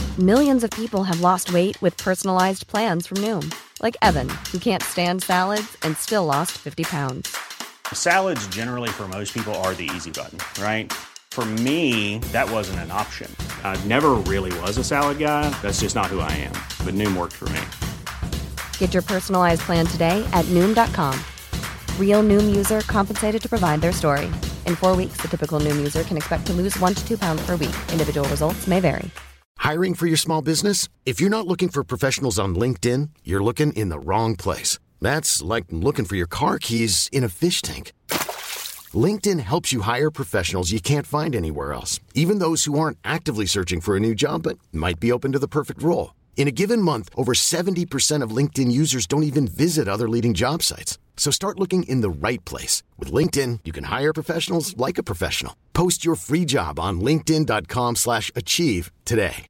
Millions of people have lost weight with personalized plans from Noom. Like Evan, who can't stand salads and still lost 50 pounds. Salads generally for most people are the easy button, right? For me, that wasn't an option. I never really was a salad guy. That's just not who I am. But Noom worked for me. Get your personalized plan today at Noom.com. Real Noom user compensated to provide their story. In 4 weeks, the typical Noom user can expect to lose 1 to 2 pounds per week. Individual results may vary. Hiring for your small business? If you're not looking for professionals on LinkedIn, you're looking in the wrong place. That's like looking for your car keys in a fish tank. LinkedIn helps you hire professionals you can't find anywhere else, even those who aren't actively searching for a new job but might be open to the perfect role. In a given month, over 70% of LinkedIn users don't even visit other leading job sites. So start looking in the right place. With LinkedIn, you can hire professionals like a professional. Post your free job on linkedin.com/achieve today.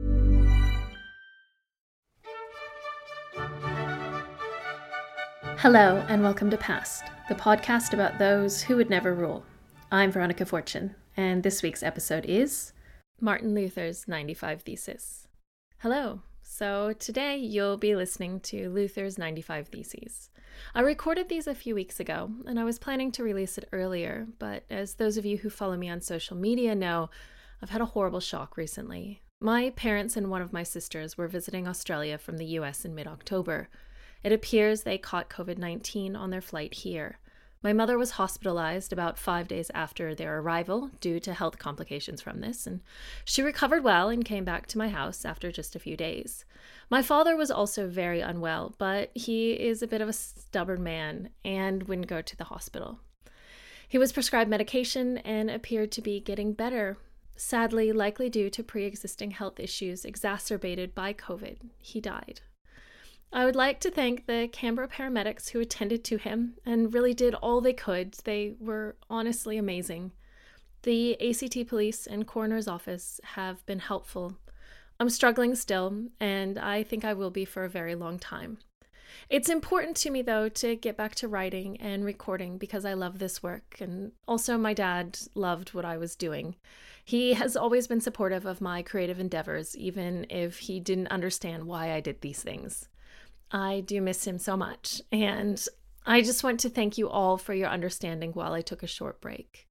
Hello and welcome to Past, the podcast about those who would never rule. I'm Veronica Fortune, and this week's episode is Martin Luther's 95 Thesis. Hello. So today you'll be listening to Luther's 95 Theses. I recorded these a few weeks ago, and I was planning to release it earlier, but as those of you who follow me on social media know, I've had a horrible shock recently. My parents and one of my sisters were visiting Australia from the US in mid-October. It appears they caught COVID-19 on their flight here. My mother was hospitalized about 5 days after their arrival due to health complications from this, and she recovered well and came back to my house after just a few days. My father was also very unwell, but he is a bit of a stubborn man and wouldn't go to the hospital. He was prescribed medication and appeared to be getting better. Sadly, likely due to pre-existing health issues exacerbated by COVID, he died. I would like to thank the Canberra paramedics who attended to him and really did all they could. They were honestly amazing. The ACT police and coroner's office have been helpful. I'm struggling still, and I think I will be for a very long time. It's important to me, though, to get back to writing and recording because I love this work, and also my dad loved what I was doing. He has always been supportive of my creative endeavors, even if he didn't understand why I did these things. I do miss him so much, and I just want to thank you all for your understanding while I took a short break.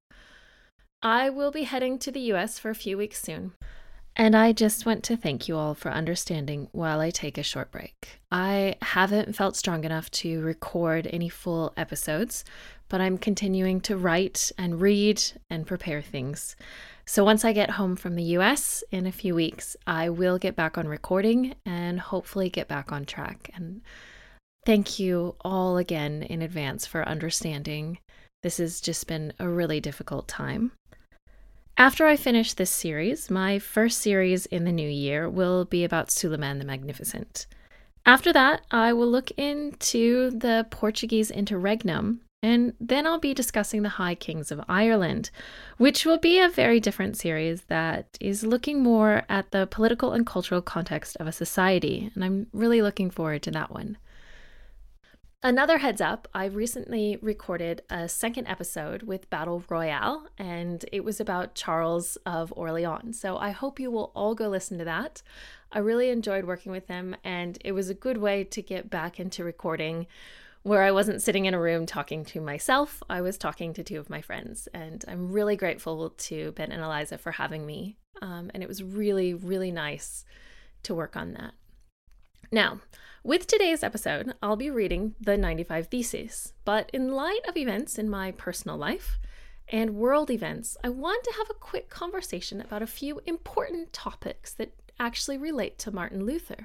I will be heading to the US for a few weeks soon, and I just want to thank you all for understanding while I take a short break. I haven't felt strong enough to record any full episodes, but I'm continuing to write and read and prepare things. So once I get home from the US in a few weeks, I will get back on recording and hopefully get back on track. And thank you all again in advance for understanding. This has just been a really difficult time. After I finish this series, my first series in the new year will be about Suleiman the Magnificent. After that, I will look into the Portuguese interregnum, and then I'll be discussing the High Kings of Ireland, which will be a very different series that is looking more at the political and cultural context of a society, and I'm really looking forward to that one. Another heads up, I recently recorded a second episode with Battle Royale, and it was about Charles of Orleans. So I hope you will all go listen to that. I really enjoyed working with him, and it was a good way to get back into recording where I wasn't sitting in a room talking to myself. I was talking to two of my friends, and I'm really grateful to Ben and Eliza for having me. And it was really, really nice to work on that. Now, with today's episode, I'll be reading the 95 Theses, but in light of events in my personal life and world events, I want to have a quick conversation about a few important topics that actually relate to Martin Luther.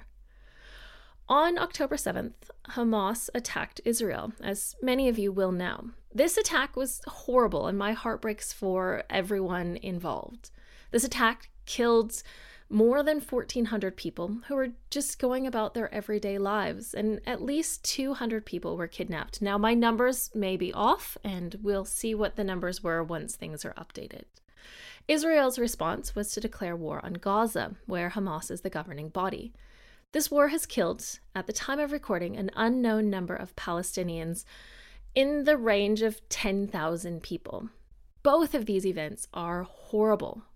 On October 7th, Hamas attacked Israel, as many of you will know. This attack was horrible, and my heart breaks for everyone involved. This attack killed more than 1,400 people who were just going about their everyday lives, and at least 200 people were kidnapped. Now, my numbers may be off, and we'll see what the numbers were once things are updated. Israel's response was to declare war on Gaza, where Hamas is the governing body. This war has killed, at the time of recording, an unknown number of Palestinians in the range of 10,000 people. Both of these events are horrible.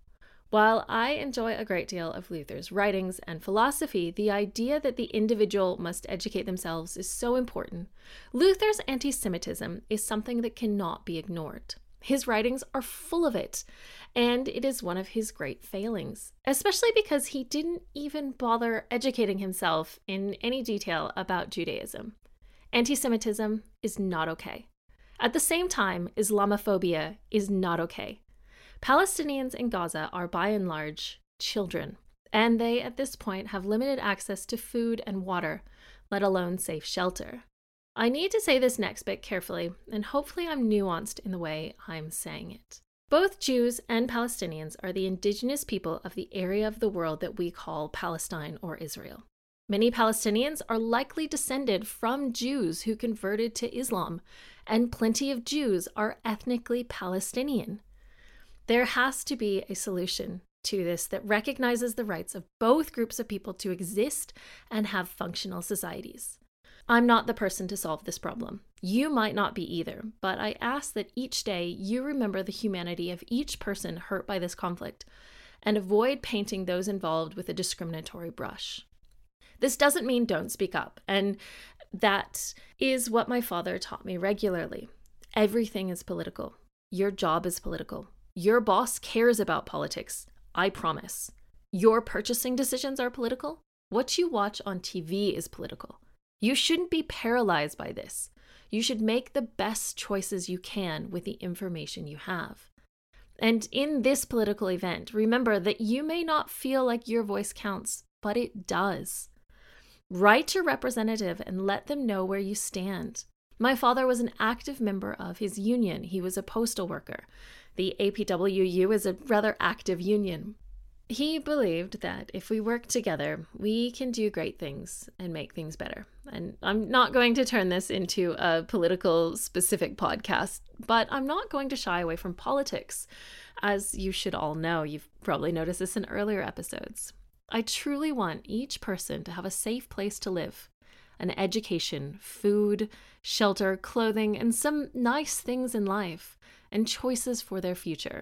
While I enjoy a great deal of Luther's writings and philosophy, the idea that the individual must educate themselves is so important. Luther's anti-Semitism is something that cannot be ignored. His writings are full of it, and it is one of his great failings, especially because he didn't even bother educating himself in any detail about Judaism. Anti-Semitism is not okay. At the same time, Islamophobia is not okay. Palestinians in Gaza are by and large children, and they at this point have limited access to food and water, let alone safe shelter. I need to say this next bit carefully, and hopefully I'm nuanced in the way I'm saying it. Both Jews and Palestinians are the indigenous people of the area of the world that we call Palestine or Israel. Many Palestinians are likely descended from Jews who converted to Islam, and plenty of Jews are ethnically Palestinian. There has to be a solution to this that recognizes the rights of both groups of people to exist and have functional societies. I'm not the person to solve this problem. You might not be either, but I ask that each day you remember the humanity of each person hurt by this conflict and avoid painting those involved with a discriminatory brush. This doesn't mean don't speak up, and that is what my father taught me regularly. Everything is political. Your job is political. Your boss cares about politics, I promise. Your purchasing decisions are political. What you watch on TV is political. You shouldn't be paralyzed by this. You should make the best choices you can with the information you have. And in this political event, remember that you may not feel like your voice counts, but it does. Write your representative and let them know where you stand. My father was an active member of his union. He was a postal worker. The APWU is a rather active union. He believed that if we work together, we can do great things and make things better. And I'm not going to turn this into a political specific podcast, but I'm not going to shy away from politics. As you should all know, you've probably noticed this in earlier episodes. I truly want each person to have a safe place to live, an education, food, shelter, clothing, and some nice things in life, and choices for their future.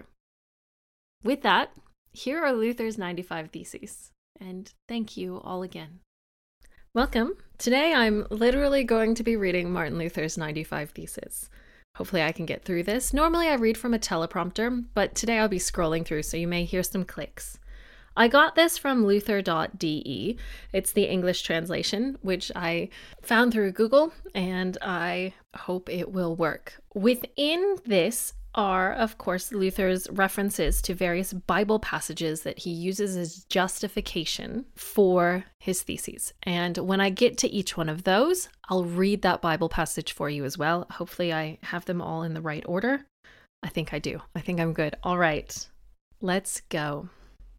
With that, here are Luther's 95 Theses, and thank you all again. Welcome. Today I'm literally going to be reading Martin Luther's 95 Theses. Hopefully I can get through this. Normally I read from a teleprompter, but today I'll be scrolling through, so you may hear some clicks. I got this from luther.de. It's the English translation, which I found through Google, and I hope it will work. Within this are, of course, Luther's references to various Bible passages that he uses as justification for his theses. And when I get to each one of those, I'll read that Bible passage for you as well. Hopefully I have them all in the right order. I think I do. I think I'm good. All right, let's go.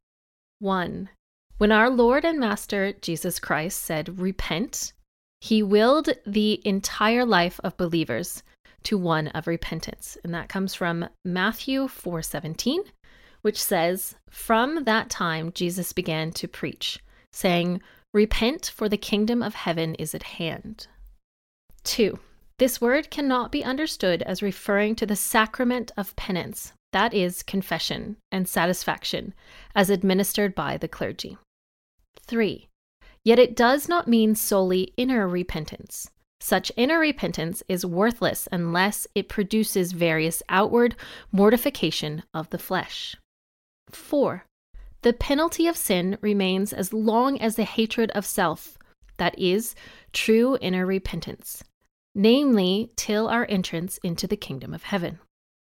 1. When our Lord and Master Jesus Christ said, "Repent," he willed the entire life of believers to one of repentance. And that comes from Matthew 4:17, which says, "From that time Jesus began to preach, saying, 'Repent, for the kingdom of heaven is at hand.'" 2. This word cannot be understood as referring to the sacrament of penance, that is, confession and satisfaction, as administered by the clergy. 3. Yet it does not mean solely inner repentance. Such inner repentance is worthless unless it produces various outward mortification of the flesh. 4. The penalty of sin remains as long as the hatred of self, that is, true inner repentance, namely, till our entrance into the kingdom of heaven.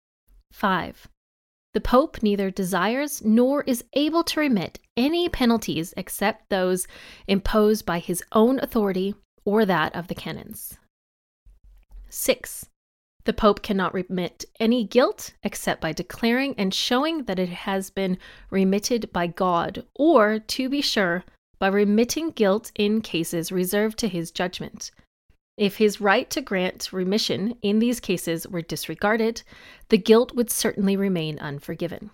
5. The Pope neither desires nor is able to remit any penalties except those imposed by his own authority or that of the canons. 6. The Pope cannot remit any guilt except by declaring and showing that it has been remitted by God, or, to be sure, by remitting guilt in cases reserved to his judgment. If his right to grant remission in these cases were disregarded, the guilt would certainly remain unforgiven.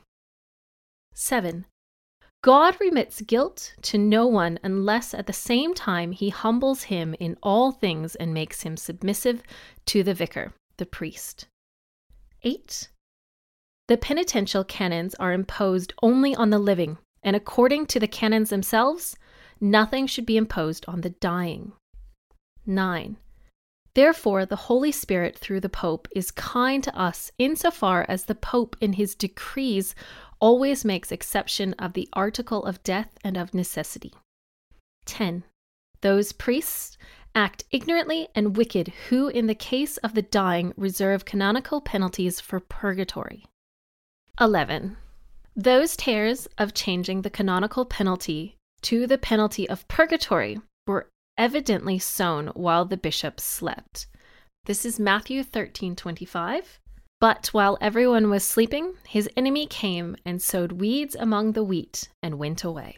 7. God remits guilt to no one unless at the same time he humbles him in all things and makes him submissive to the vicar, the priest. 8. The penitential canons are imposed only on the living, and according to the canons themselves, nothing should be imposed on the dying. 9. Therefore, the Holy Spirit through the Pope is kind to us insofar as the Pope in his decrees always makes exception of the article of death and of necessity. 10. Those priests act ignorantly and wicked who in the case of the dying reserve canonical penalties for purgatory. 11. Those tares of changing the canonical penalty to the penalty of purgatory were evidently sown while the bishop slept. This is Matthew 13:25. But while everyone was sleeping, his enemy came and sowed weeds among the wheat and went away.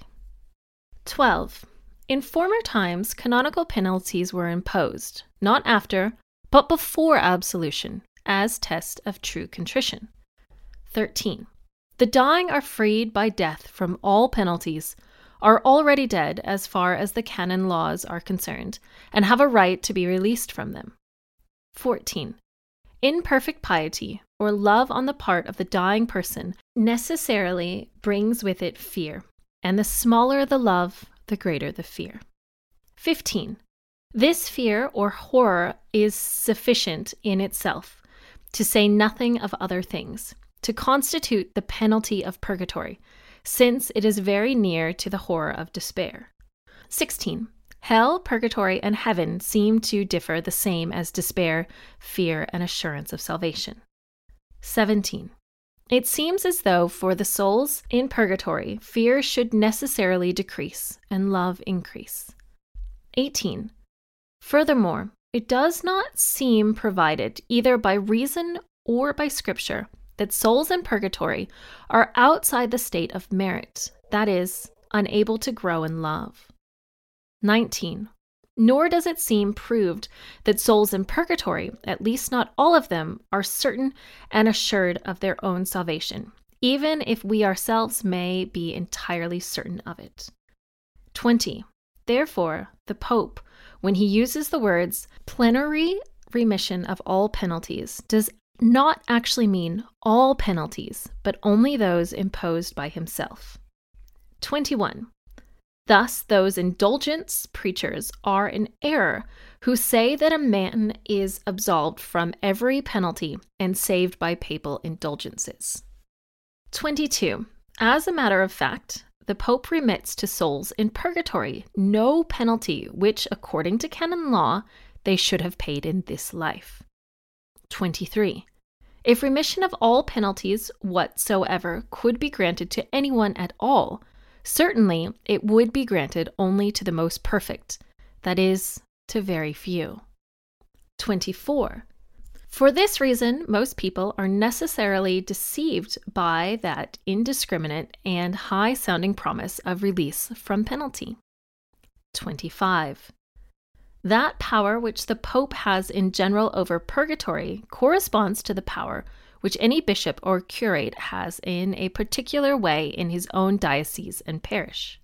12. In former times, canonical penalties were imposed, not after, but before absolution, as test of true contrition. 13. The dying are freed by death from all penalties, are already dead as far as the canon laws are concerned, and have a right to be released from them. 14. Imperfect piety, or love on the part of the dying person, necessarily brings with it fear, and the smaller the love, the greater the fear. 15. This fear or horror is sufficient in itself, to say nothing of other things, to constitute the penalty of purgatory, since it is very near to the horror of despair. 16. Hell, purgatory, and heaven seem to differ the same as despair, fear, and assurance of salvation. 17. It seems as though for the souls in purgatory, fear should necessarily decrease and love increase. 18. Furthermore, it does not seem provided, either by reason or by Scripture, that souls in purgatory are outside the state of merit, that is, unable to grow in love. 19. Nor does it seem proved that souls in purgatory, at least not all of them, are certain and assured of their own salvation, even if we ourselves may be entirely certain of it. 20. Therefore, the Pope, when he uses the words plenary remission of all penalties, does not actually mean all penalties, but only those imposed by himself. 21. Thus, those indulgence preachers are in error who say that a man is absolved from every penalty and saved by papal indulgences. 22. As a matter of fact, the Pope remits to souls in purgatory no penalty which, according to canon law, they should have paid in this life. 23. If remission of all penalties whatsoever could be granted to anyone at all, certainly it would be granted only to the most perfect, that is, to very few. 24. For this reason, most people are necessarily deceived by that indiscriminate and high-sounding promise of release from penalty. 25. That power which the Pope has in general over purgatory corresponds to the power which any bishop or curate has in a particular way in his own diocese and parish.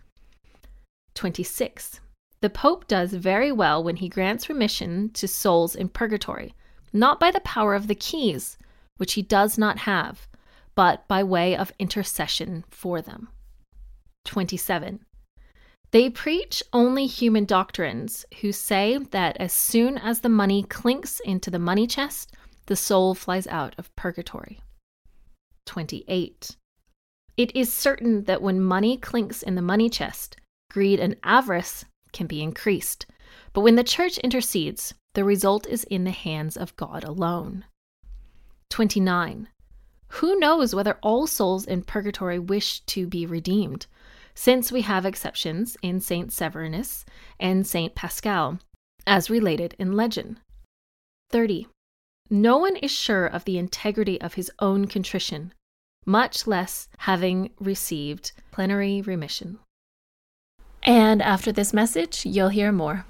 26. The Pope does very well when he grants remission to souls in purgatory, not by the power of the keys, which he does not have, but by way of intercession for them. 27. They preach only human doctrines who say that as soon as the money clinks into the money chest, the soul flies out of purgatory. 28. It is certain that when money clinks in the money chest, greed and avarice can be increased, but when the Church intercedes, the result is in the hands of God alone. 29. Who knows whether all souls in purgatory wish to be redeemed, since we have exceptions in Saint Severinus and Saint Pascal, as related in legend. 30. No one is sure of the integrity of his own contrition, much less having received plenary remission. And after this message, you'll hear more.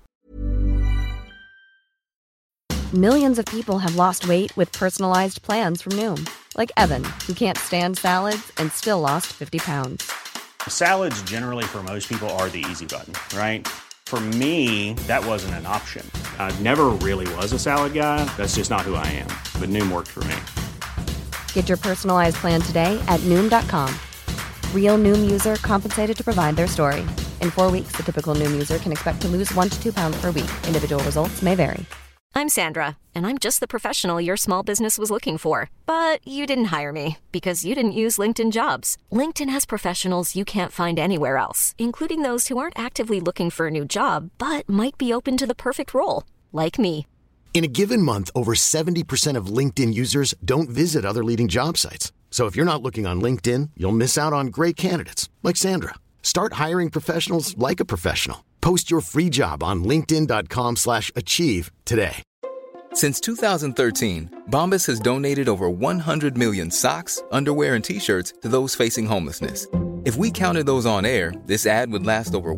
Millions of people have lost weight with personalized plans from Noom, like Evan, who can't stand salads and still lost 50 pounds. Salads generally for most people are the easy button, right? For me, that wasn't an option. I never really was a salad guy. That's just not who I am. But Noom worked for me. Get your personalized plan today at Noom.com. Real Noom user compensated to provide their story. In 4 weeks, the typical Noom user can expect to lose 1 to 2 pounds per week. Individual results may vary. I'm Sandra, and I'm just the professional your small business was looking for. But you didn't hire me because you didn't use LinkedIn Jobs. LinkedIn has professionals you can't find anywhere else, including those who aren't actively looking for a new job, but might be open to the perfect role, like me. In a given month, over 70% of LinkedIn users don't visit other leading job sites. So if you're not looking on LinkedIn, you'll miss out on great candidates like Sandra. Start hiring professionals like a professional. Post your free job on linkedin.com/achieve today. Since 2013, Bombas has donated over 100 million socks, underwear, and T-shirts to those facing homelessness. If we counted those on air, this ad would last over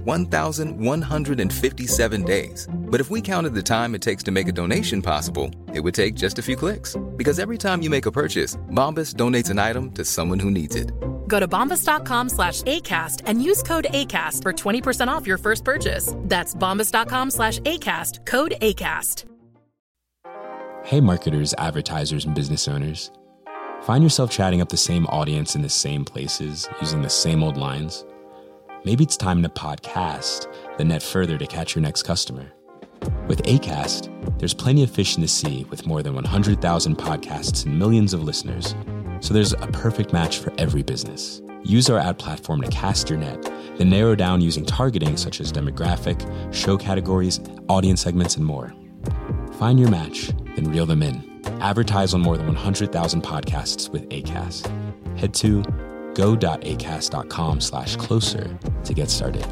1,157 days. But if we counted the time it takes to make a donation possible, it would take just a few clicks. Because every time you make a purchase, Bombas donates an item to someone who needs it. Go to bombas.com/ACAST and use code ACAST for 20% off your first purchase. That's bombas.com/ACAST, code ACAST. Hey marketers, advertisers, and business owners. Find yourself chatting up the same audience in the same places, using the same old lines? Maybe it's time to podcast, then net further to catch your next customer. With Acast, there's plenty of fish in the sea with more than 100,000 podcasts and millions of listeners. So there's a perfect match for every business. Use our ad platform to cast your net, then narrow down using targeting such as demographic, show categories, audience segments, and more. Find your match, then reel them in. Advertise on more than 100,000 podcasts with Acast. Head to go.acast.com/closer to get started.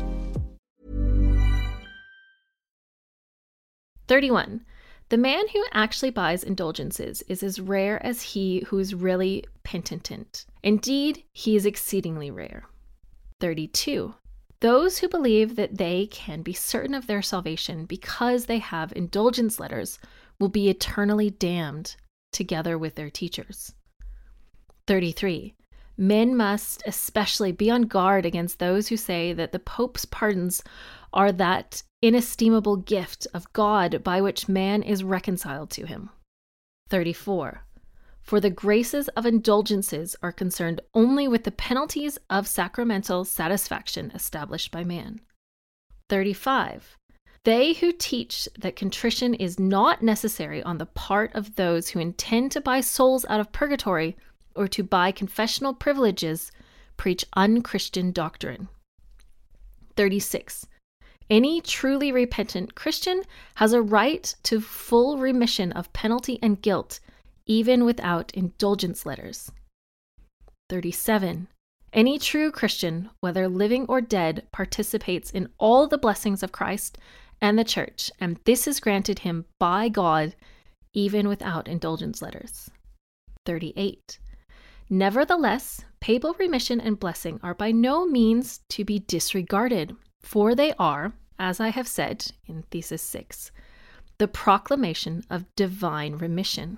31. The man who actually buys indulgences is as rare as he who is really penitent. Indeed, he is exceedingly rare. 32. Those who believe that they can be certain of their salvation because they have indulgence letters will be eternally damned together with their teachers. 33. Men must especially be on guard against those who say that the Pope's pardons are that inestimable gift of God by which man is reconciled to him. 34. For the graces of indulgences are concerned only with the penalties of sacramental satisfaction established by man. 35. They who teach that contrition is not necessary on the part of those who intend to buy souls out of purgatory or to buy confessional privileges preach unchristian doctrine. 36. Any truly repentant Christian has a right to full remission of penalty and guilt, even without indulgence letters. 37. Any true Christian, whether living or dead, participates in all the blessings of Christ and the Church, and this is granted him by God, even without indulgence letters. 38. Nevertheless, papal remission and blessing are by no means to be disregarded, for they are, as I have said in Thesis 6, the proclamation of divine remission.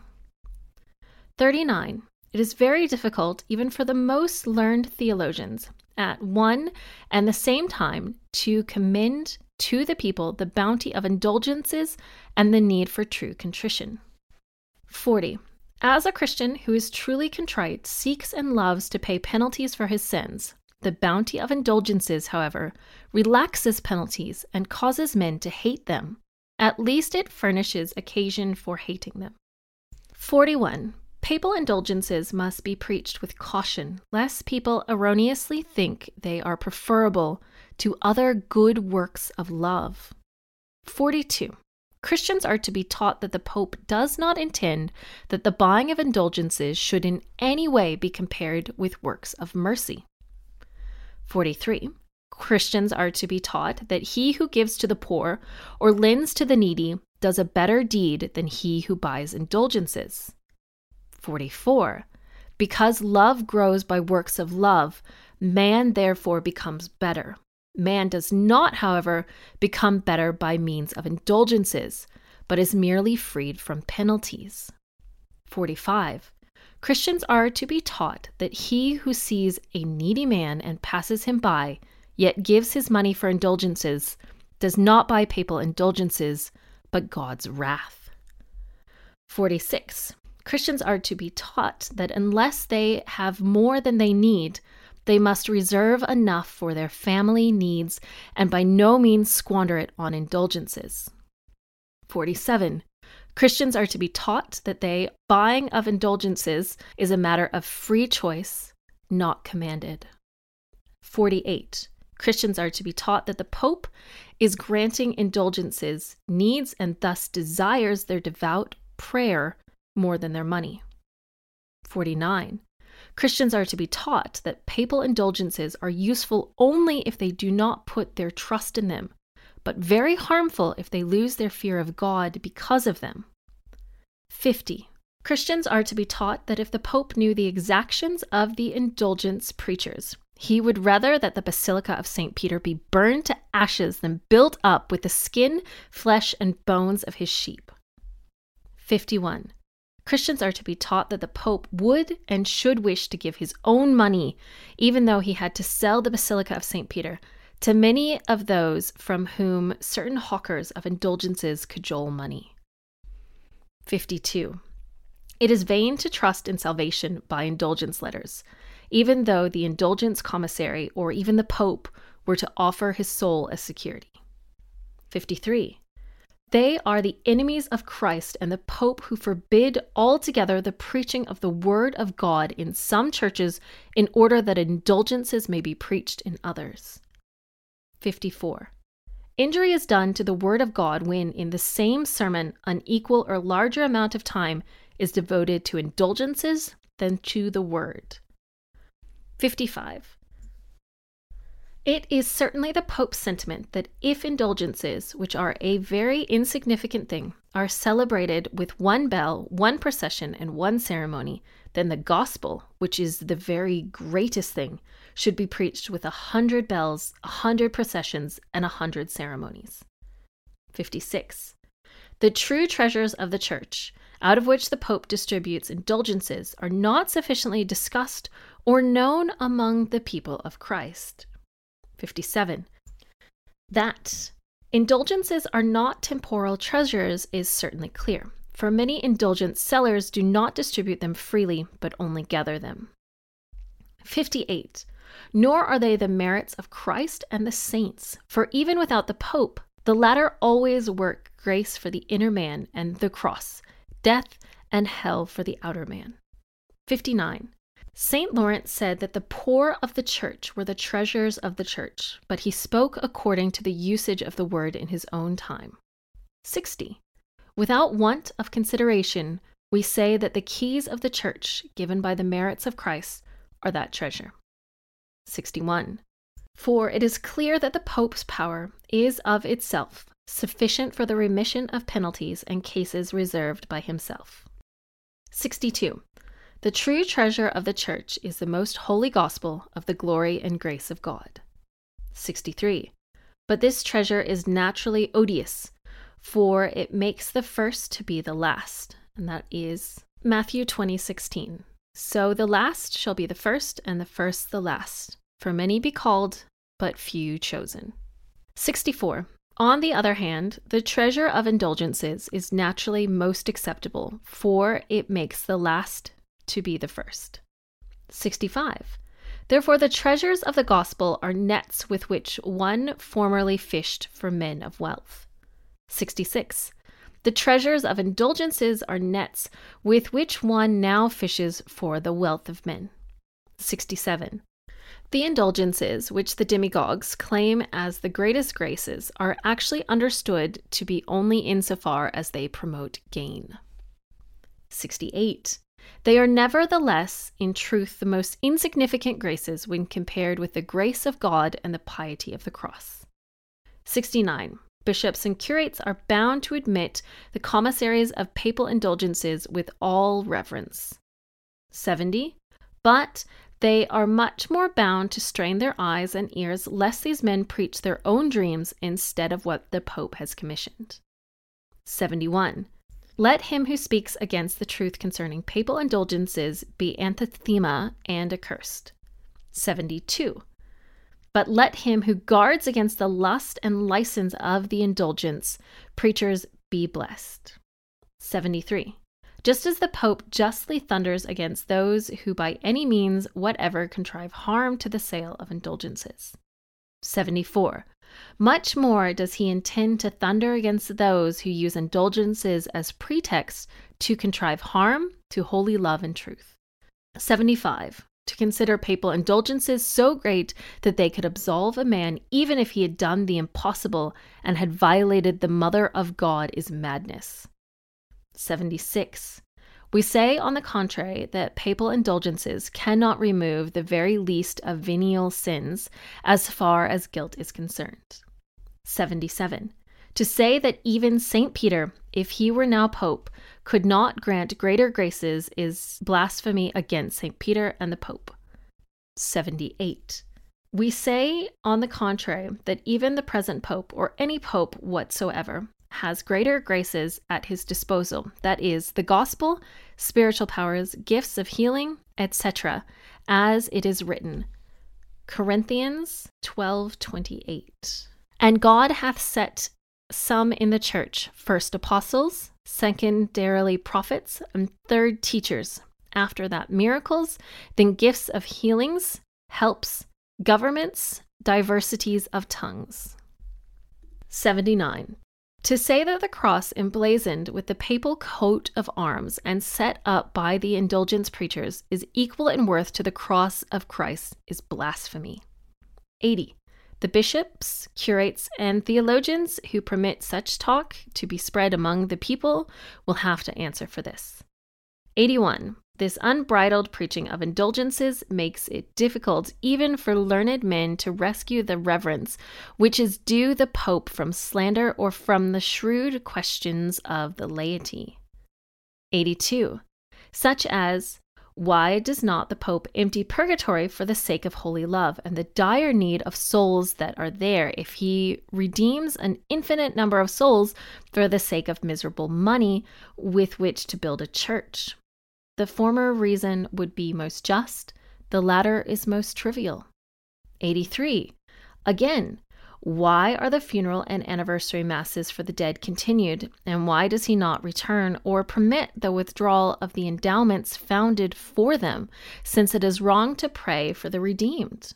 39. It is very difficult, even for the most learned theologians, at one and the same time to commend to the people the bounty of indulgences and the need for true contrition. 40. As a Christian who is truly contrite seeks and loves to pay penalties for his sins, the bounty of indulgences, however, relaxes penalties and causes men to hate them. At least it furnishes occasion for hating them. 41. Papal indulgences must be preached with caution, lest people erroneously think they are preferable to other good works of love. 42. Christians are to be taught that the Pope does not intend that the buying of indulgences should in any way be compared with works of mercy. 43. Christians are to be taught that he who gives to the poor or lends to the needy does a better deed than he who buys indulgences. 44. Because love grows by works of love, man therefore becomes better. Man does not, however, become better by means of indulgences, but is merely freed from penalties. 45. Christians are to be taught that he who sees a needy man and passes him by, yet gives his money for indulgences, does not buy papal indulgences, but God's wrath. 46. Christians are to be taught that unless they have more than they need, they must reserve enough for their family needs and by no means squander it on indulgences. 47. Christians are to be taught that the buying of indulgences is a matter of free choice, not commanded. 48. Christians are to be taught that the Pope is granting indulgences, needs, and thus desires their devout prayer more than their money. 49. Christians are to be taught that papal indulgences are useful only if they do not put their trust in them, but very harmful if they lose their fear of God because of them. 50. Christians are to be taught that if the Pope knew the exactions of the indulgence preachers, he would rather that the Basilica of St. Peter be burned to ashes than built up with the skin, flesh, and bones of his sheep. 51. Christians are to be taught that the Pope would and should wish to give his own money, even though he had to sell the Basilica of St. Peter, to many of those from whom certain hawkers of indulgences cajole money. 52. It is vain to trust in salvation by indulgence letters, even though the indulgence commissary or even the Pope were to offer his soul as security. 53. They are the enemies of Christ and the Pope who forbid altogether the preaching of the Word of God in some churches in order that indulgences may be preached in others. 54. Injury is done to the Word of God when, in the same sermon, an equal or larger amount of time is devoted to indulgences than to the Word. 55. It is certainly the Pope's sentiment that if indulgences, which are a very insignificant thing, are celebrated with one bell, one procession, and one ceremony, then the gospel, which is the very greatest thing, should be preached with 100 bells, 100 processions, and 100 ceremonies. 56. The true treasures of the Church, out of which the Pope distributes indulgences, are not sufficiently discussed or known among the people of Christ. 57. That indulgences are not temporal treasures is certainly clear, for many indulgence sellers do not distribute them freely, but only gather them. 58. Nor are they the merits of Christ and the saints, for even without the Pope, the latter always work grace for the inner man and the cross, death and hell for the outer man. 59. St. Lawrence said that the poor of the Church were the treasures of the Church, but he spoke according to the usage of the word in his own time. 60. Without want of consideration, we say that the keys of the Church, given by the merits of Christ, are that treasure. 61. For it is clear that the Pope's power is of itself sufficient for the remission of penalties and cases reserved by himself. 62. The true treasure of the Church is the most holy gospel of the glory and grace of God. 63. But this treasure is naturally odious, for it makes the first to be the last, and that is Matthew 20:16. So the last shall be the first, and the first the last. For many be called, but few chosen. 64. On the other hand, the treasure of indulgences is naturally most acceptable, for it makes the last to be the first. 65. Therefore, the treasures of the gospel are nets with which one formerly fished for men of wealth. 66. The treasures of indulgences are nets with which one now fishes for the wealth of men. 67. The indulgences, which the demagogues claim as the greatest graces, are actually understood to be only insofar as they promote gain. 68. They are nevertheless, in truth, the most insignificant graces when compared with the grace of God and the piety of the cross. 69. Bishops and curates are bound to admit the commissaries of papal indulgences with all reverence. 70. But they are much more bound to strain their eyes and ears lest these men preach their own dreams instead of what the Pope has commissioned. 71. Let him who speaks against the truth concerning papal indulgences be anathema and accursed. 72. But let him who guards against the lust and license of the indulgence preachers be blessed. 73. just as the Pope justly thunders against those who by any means whatever contrive harm to the sale of indulgences. 74. Much more does he intend to thunder against those who use indulgences as pretext to contrive harm to holy love and truth. 75. To consider papal indulgences so great that they could absolve a man even if he had done the impossible and had violated the Mother of God is madness. 76. We say, on the contrary, that papal indulgences cannot remove the very least of venial sins as far as guilt is concerned. 77. To say that even St. Peter, if he were now Pope, could not grant greater graces is blasphemy against St. Peter and the Pope. 78. We say, on the contrary, that even the present Pope, or any Pope whatsoever, has greater graces at his disposal, that is, the gospel, spiritual powers, gifts of healing, etc., as it is written. Corinthians 12:28. And God hath set some in the church, first apostles, secondarily prophets, and third teachers, after that miracles, then gifts of healings, helps, governments, diversities of tongues. 79. To say that the cross emblazoned with the papal coat of arms and set up by the indulgence preachers is equal in worth to the cross of Christ is blasphemy. 80. The bishops, curates, and theologians who permit such talk to be spread among the people will have to answer for this. 81. This unbridled preaching of indulgences makes it difficult even for learned men to rescue the reverence which is due the Pope from slander or from the shrewd questions of the laity. 82. Such as, why does not the Pope empty purgatory for the sake of holy love and the dire need of souls that are there if he redeems an infinite number of souls for the sake of miserable money with which to build a church? The former reason would be most just, the latter is most trivial. 83. Again, why are the funeral and anniversary masses for the dead continued, and why does he not return or permit the withdrawal of the endowments founded for them, since it is wrong to pray for the redeemed?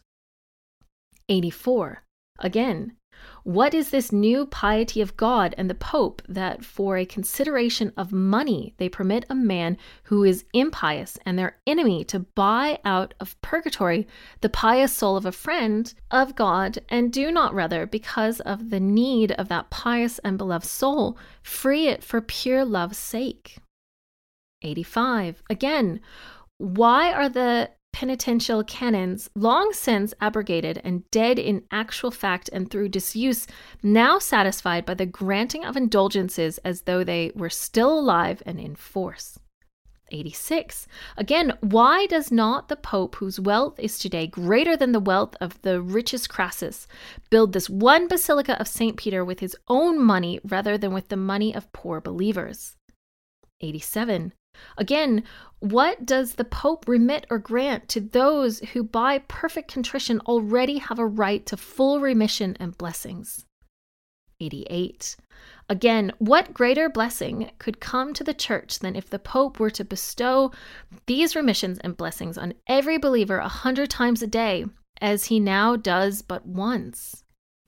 84. Again, what is this new piety of God and the Pope that for a consideration of money they permit a man who is impious and their enemy to buy out of purgatory the pious soul of a friend of God, and do not rather, because of the need of that pious and beloved soul, free it for pure love's sake? 85. Again, why are the penitential canons, long since abrogated and dead in actual fact and through disuse, now satisfied by the granting of indulgences as though they were still alive and in force? 86. Again, why does not the Pope, whose wealth is today greater than the wealth of the richest Crassus, build this one basilica of St. Peter with his own money rather than with the money of poor believers? 87. Again, what does the Pope remit or grant to those who by perfect contrition already have a right to full remission and blessings? 88. Again, what greater blessing could come to the Church than if the Pope were to bestow these remissions and blessings on every believer 100 times a day, as he now does but once?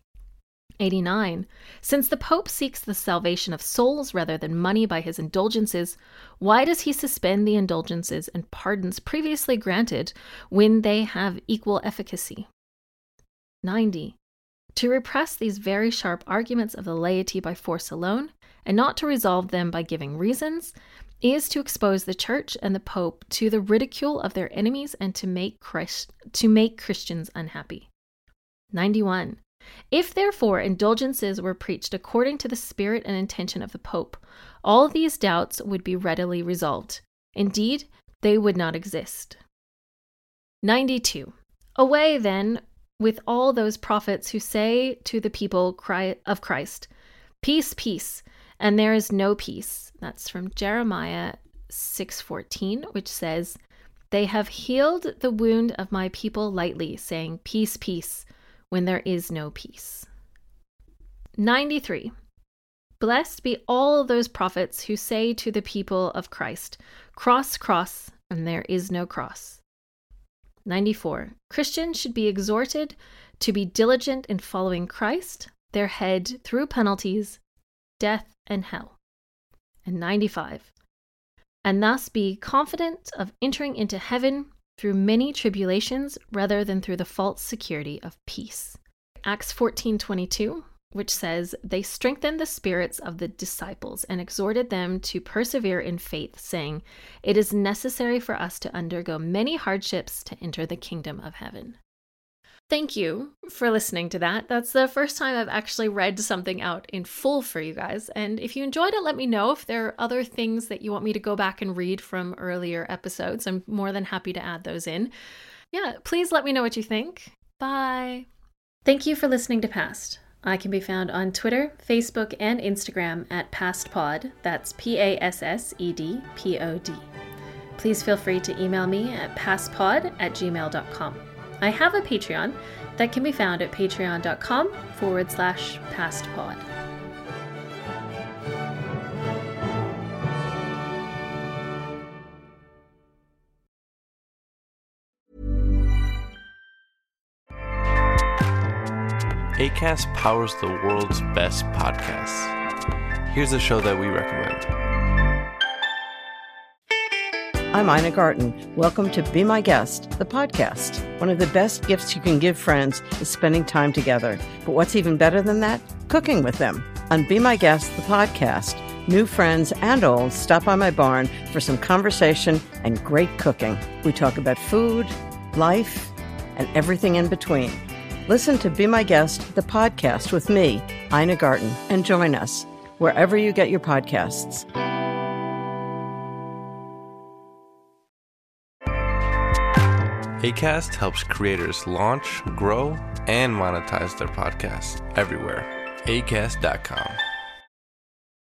89. Since the Pope seeks the salvation of souls rather than money by his indulgences, why does he suspend the indulgences and pardons previously granted when they have equal efficacy? 90. To repress these very sharp arguments of the laity by force alone, and not to resolve them by giving reasons, is to expose the Church and the Pope to the ridicule of their enemies and to make Christians unhappy. 91. If therefore indulgences were preached according to the spirit and intention of the Pope, all these doubts would be readily resolved. Indeed, they would not exist. 92. Away then with all those prophets who say to the people of Christ, peace, peace, and there is no peace. That's from Jeremiah 6:14, which says, they have healed the wound of my people lightly, saying, peace, peace, when there is no peace. 93. Blessed be all those prophets who say to the people of Christ, cross, cross, and there is no cross. 94. Christians should be exhorted to be diligent in following Christ, their head, through penalties, death, and hell. And 95. And thus be confident of entering into heaven through many tribulations rather than through the false security of peace. Acts 14:22, which says, they strengthened the spirits of the disciples and exhorted them to persevere in faith, saying, it is necessary for us to undergo many hardships to enter the kingdom of heaven. Thank you for listening to that. That's the first time I've actually read something out in full for you guys. And if you enjoyed it, let me know if there are other things that you want me to go back and read from earlier episodes. I'm more than happy to add those in. Yeah, please let me know what you think. Bye. Thank you for listening to Past. I can be found on Twitter, Facebook, and Instagram at PastPod. That's PASSEDPOD. Please feel free to email me at pastpod@gmail.com. I have a Patreon that can be found at patreon.com/pastpod. Acast powers the world's best podcasts. Here's a show that we recommend. I'm Ina Garten. Welcome to Be My Guest, the podcast. One of the best gifts you can give friends is spending time together. But what's even better than that? Cooking with them. On Be My Guest, the podcast, new friends and old stop by my barn for some conversation and great cooking. We talk about food, life, and everything in between. Listen to Be My Guest, the podcast with me, Ina Garten, and join us wherever you get your podcasts. Acast helps creators launch, grow, and monetize their podcasts everywhere. Acast.com.